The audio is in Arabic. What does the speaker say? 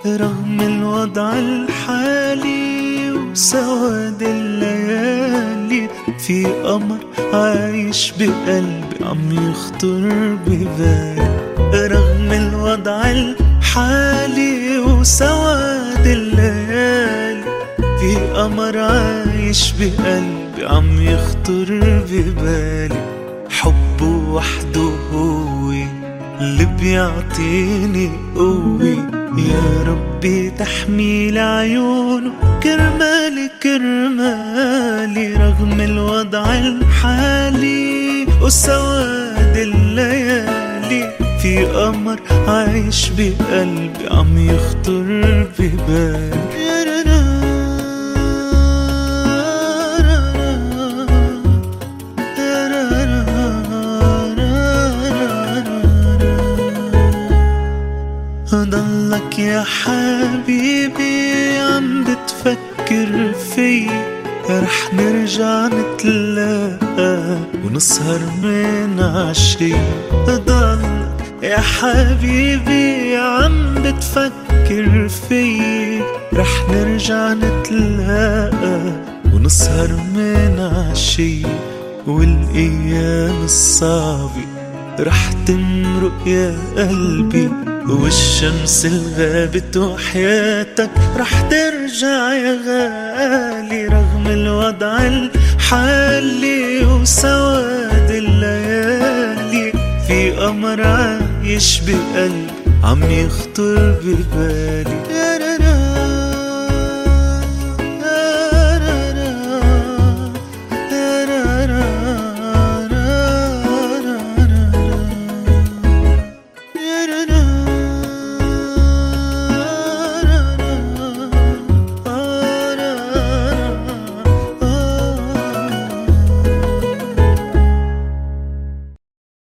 رغم الوضع الحالي وسواد الليالي، في قمر عايش بقلبي عم يخطر ببالي. رغم الوضع الحالي وسواد الليالي، في قمر عايش بقلبي عم يخطر ببالي. حبه وحده هو اللي بيعطيني قوي، يا ربي تحميل عيونه كرمالي كرمالي. رغم الوضع الحالي وسواد الليالي، في قمر عايش بقلبي عم يخطر ببالي. ضلك يا حبيبي عم بتفكر في، رح نرجع نتلاقى ونسهر من عشي. ضلك يا حبيبي عم بتفكر في، رح نرجع نتلاقى ونسهر من عشي. والايام الصعبة رح تمرق يا قلبي، والشمس الغابت وحياتك رح ترجع يا غالي. رغم الوضع الحالي وسواد الليالي، في قمر عايش بقلبي عم يخطر ببالي.